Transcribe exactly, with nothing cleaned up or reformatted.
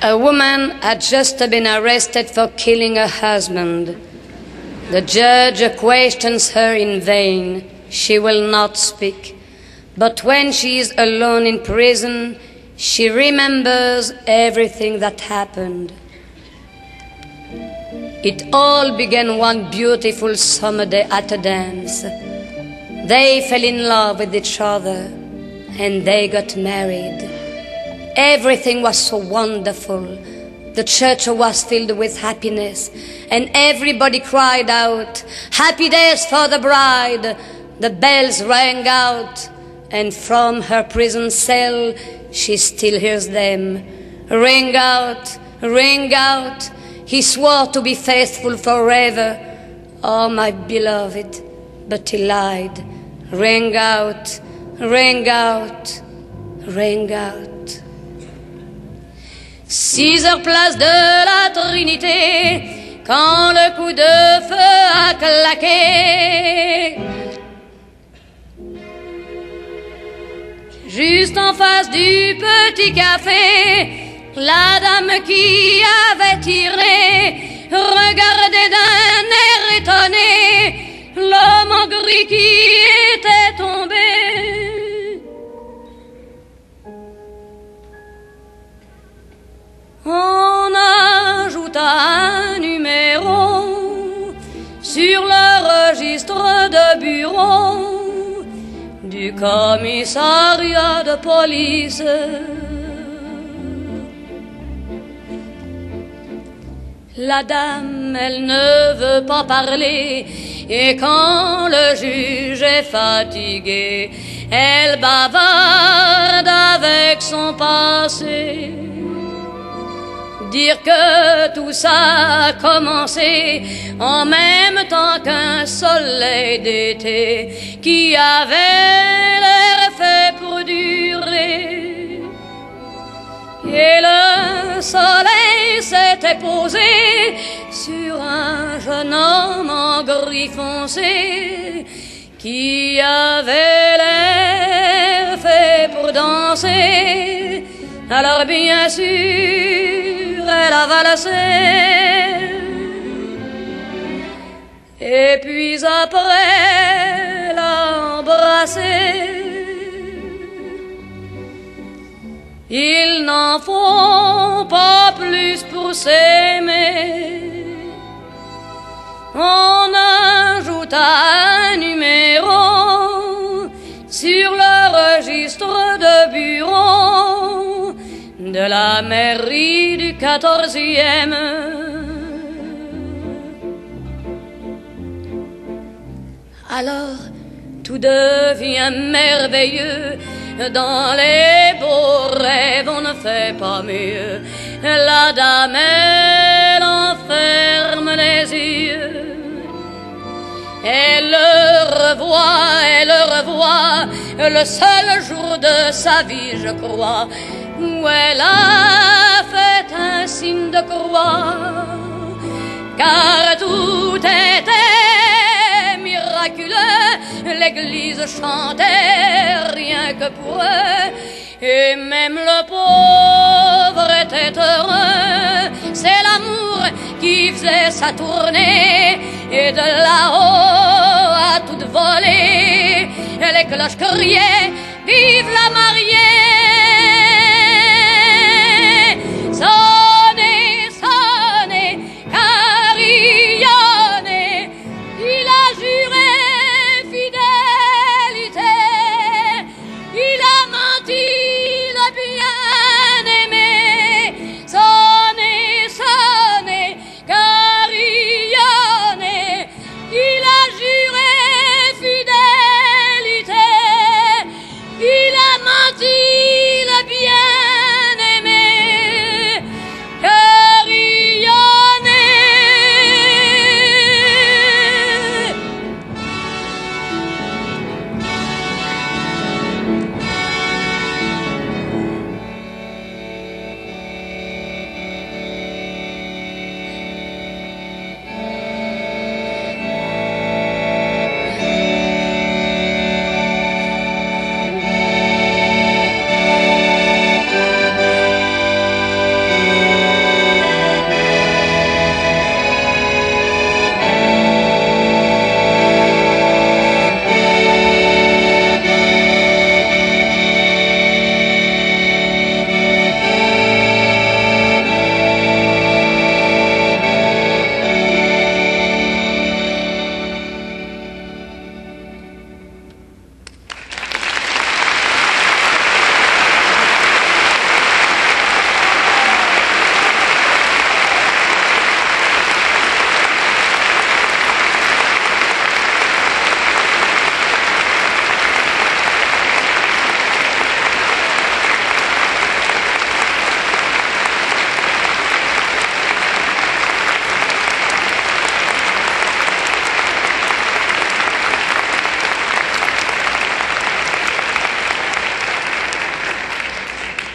A woman had just been arrested for killing her husband. The judge questions her in vain. She will not speak. But when she is alone in prison, she remembers everything that happened. It all began one beautiful summer day at a dance. They fell in love with each other and they got married. Everything was so wonderful. The church was filled with happiness, and everybody cried out, "Happy days for the bride!" The bells rang out, and from her prison cell she still hears them. Ring out, ring out, he swore to be faithful forever. Oh, my beloved, but he lied. Ring out, ring out, ring out. Six heures place de la Trinité, quand le coup de feu a claqué. Juste en face du petit café, la dame qui avait tiré regardait d'un air étonné l'homme en gris qui était tombé. On ajouta un numéro sur le registre de bureau du commissariat de police. La dame, elle ne veut pas parler, et quand le juge est fatigué, elle bavarde avec son passé. Dire que tout ça a commencé en même temps qu'un soleil d'été qui avait l'air fait pour durer. Et le soleil s'était posé sur un jeune homme en gris foncé qui avait l'air fait pour danser. Alors bien sûr, elle a valsé. Et puis après, l'a embrassé. Ils n'en font pas plus pour s'aimer. On ajoute un numéro sur le registre de bureau de la mairie du quatorzième. Alors tout devient merveilleux. Dans les beaux rêves on ne fait pas mieux. La dame elle enferme les yeux. Elle le revoit, elle le revoit, le seul jour de sa vie je crois, où elle a fait un signe de croix, car tout était miraculeux, l'église chantait rien que pour eux, et même le pauvre était heureux. C'est l'amour qui faisait sa tournée, et de là-haut à toute volée, les cloches criaient, vive la mariée.